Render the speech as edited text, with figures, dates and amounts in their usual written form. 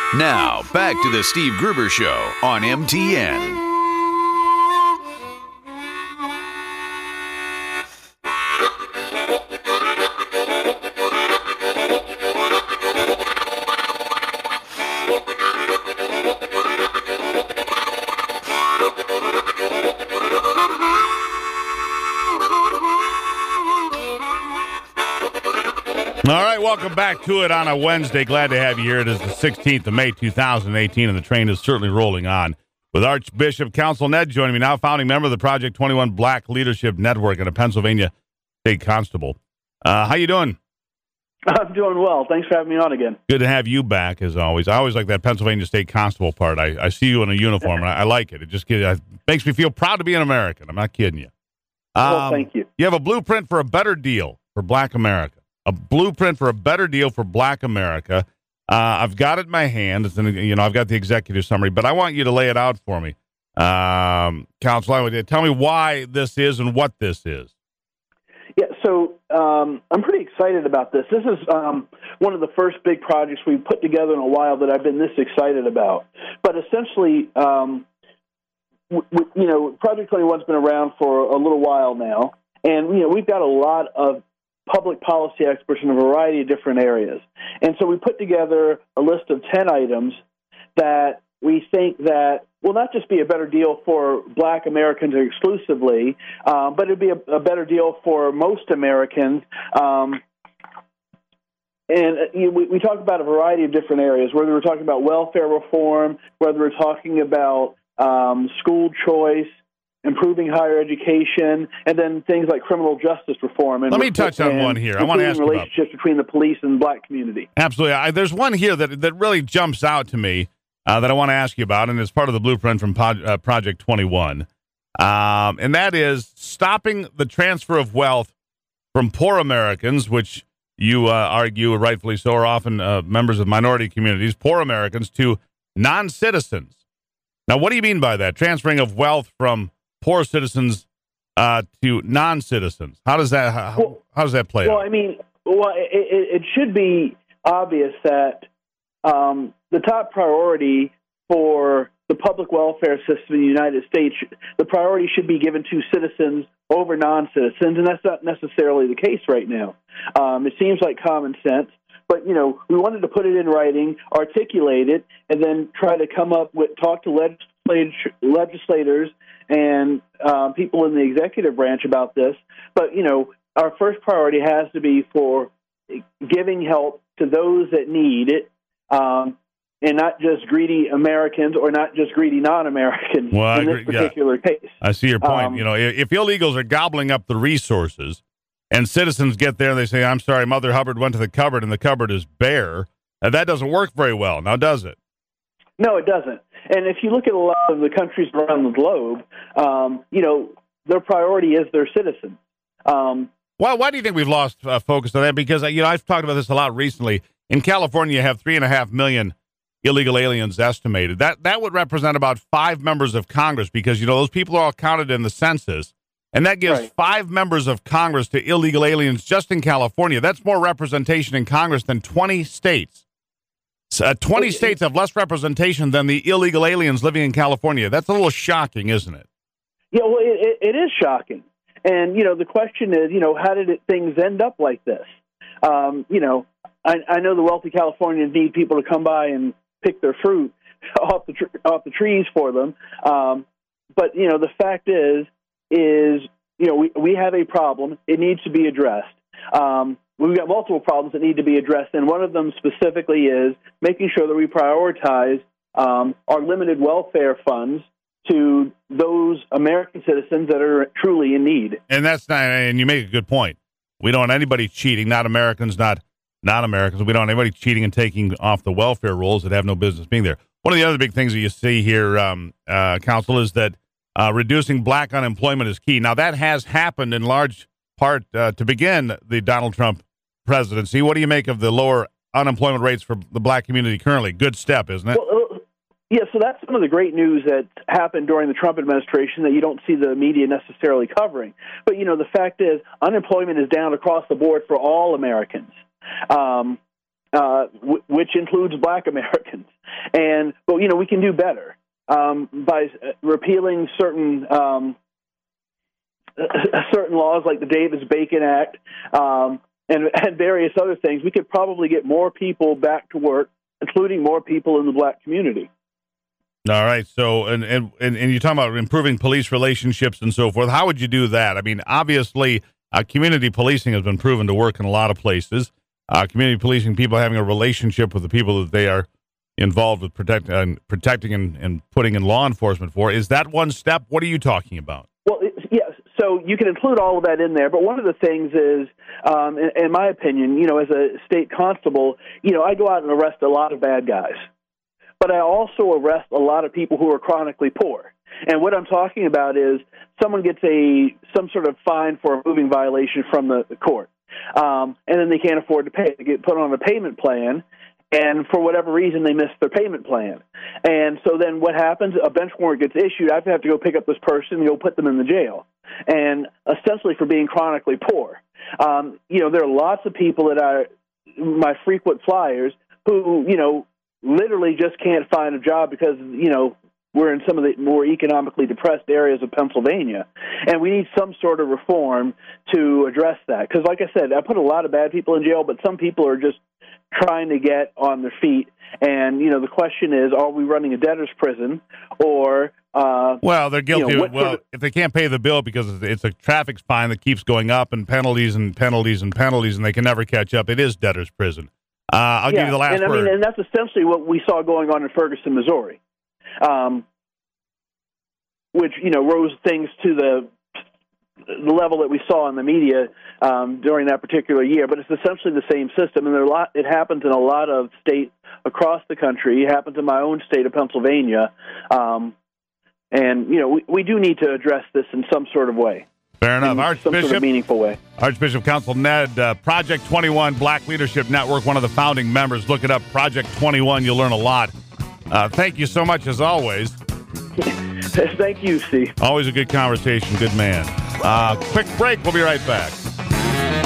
Now, back to the Steve Gruber Show on MTN. All right, welcome back to it on a Wednesday. Glad to have you here. It is the 16th of May, 2018, and the train is certainly rolling on. With Archbishop Counsel Ned joining me now, founding member of the Project 21 Black Leadership Network and a Pennsylvania State Constable. How you doing? I'm doing well. Thanks for having me on again. Good to have you back, as always. I always like that Pennsylvania State Constable part. I see you in a uniform, and I like it. It just makes me feel proud to be an American. I'm not kidding you. Well, thank you. You have a blueprint for a better deal for Black America. A blueprint for a better deal for Black America. I've got it in my hand. I've got the executive summary, but I want you to lay it out for me. Counsel, tell me why this is and what this is. Yeah, so I'm pretty excited about this. This is one of the first big projects we've put together in a while that I've been this excited about. But essentially, Project 21's been around for a little while now, and we've got a lot of public policy experts in a variety of different areas. And so we put together a list of 10 items that we think that will not just be a better deal for Black Americans exclusively, but it'd be a better deal for most Americans. We talk about a variety of different areas, whether we're talking about welfare reform, whether we're talking about school choice, improving higher education, and then things like criminal justice reform. And let me touch on one here. I want to ask you about relationships between the police and the Black community. Absolutely. There's one here that really jumps out to me that I want to ask you about, and it's part of the blueprint from Project 21, and that is stopping the transfer of wealth from poor Americans, which you argue, rightfully so, are often members of minority communities, poor Americans, to non-citizens. Now, what do you mean by that? Transferring of wealth from poor citizens to non-citizens. How does that play out? Well, I mean, it should be obvious that the top priority for the public welfare system in the United States, the priority should be given to citizens over non-citizens, and that's not necessarily the case right now. It seems like common sense, but we wanted to put it in writing, articulate it, and then try to talk to legislators and people in the executive branch about this. But, our first priority has to be for giving help to those that need it, and not just greedy Americans or not just greedy non-Americans in this particular case. I see your point. If illegals are gobbling up the resources and citizens get there and they say, I'm sorry, Mother Hubbard went to the cupboard and the cupboard is bare, that doesn't work very well, now does it? No, it doesn't. And if you look at a lot of the countries around the globe, their priority is their citizens. Well, why do you think we've lost focus on that? Because, I've talked about this a lot recently. In California, you have 3.5 million illegal aliens estimated. That would represent about 5 members of Congress because, those people are all counted in the census. And that gives 5 members of Congress to illegal aliens just in California. That's more representation in Congress than 20 states. 20 states have less representation than the illegal aliens living in California. That's a little shocking, isn't it? Yeah, well, it is shocking. And, the question is, how did things end up like this? I know the wealthy Californians need people to come by and pick their fruit off the trees for them. But, the fact is, we have a problem. It needs to be addressed. We've got multiple problems that need to be addressed, and one of them specifically is making sure that we prioritize our limited welfare funds to those American citizens that are truly in need. And and you make a good point. We don't want anybody cheating, not Americans, not non-Americans. We don't want anybody cheating and taking off the welfare rolls that have no business being there. One of the other big things that you see here, Counsel, is that reducing Black unemployment is key. Now, that has happened in large part to begin the Donald Trump presidency. What do you make of the lower unemployment rates for the Black community currently? Good step, isn't it? Well, yeah, so that's some of the great news that happened during the Trump administration that you don't see the media necessarily covering. But, the fact is unemployment is down across the board for all Americans, which includes Black Americans. But we can do better by repealing certain laws like the Davis-Bacon Act and various other things. We could probably get more people back to work, including more people in the black community. All right. So, and you're talking about improving police relationships and so forth. How would you do that? I mean, obviously, community policing has been proven to work in a lot of places. Community policing, people having a relationship with the people that they are involved with protecting and putting in law enforcement for. Is that one step? What are you talking about? Well, yes. So you can include all of that in there. But one of the things is, in my opinion, as a state constable, I go out and arrest a lot of bad guys. But I also arrest a lot of people who are chronically poor. And what I'm talking about is someone gets some sort of fine for a moving violation from the court, and then they can't afford to pay. They get put on a payment plan, and for whatever reason, they miss their payment plan. And so then what happens? A bench warrant gets issued. I have to go pick up this person and go put them in the jail, and essentially for being chronically poor. There are lots of people that are my frequent flyers who, literally just can't find a job because, we're in some of the more economically depressed areas of Pennsylvania. And we need some sort of reform to address that. Because like I said, I put a lot of bad people in jail, but some people are just trying to get on their feet. And, the question is, are we running a debtor's prison or... well, they're guilty. If they can't pay the bill because it's a traffic fine that keeps going up and penalties and penalties and penalties and they can never catch up, it is debtor's prison. I'll give you the last word. And that's essentially what we saw going on in Ferguson, Missouri, which rose things to the level that we saw in the media during that particular year. But it's essentially the same system, and it happens in a lot of states across the country. It happens in my own state of Pennsylvania, and we do need to address this in some sort of way. Fair enough. Archbishop, some sort of meaningful way. Archbishop Counsel Ned, Project 21 Black Leadership Network, one of the founding members. Look it up, Project 21. You'll learn a lot. Thank you so much, as always. Thank you, Steve. Always a good conversation. Good man. Quick break. We'll be right back.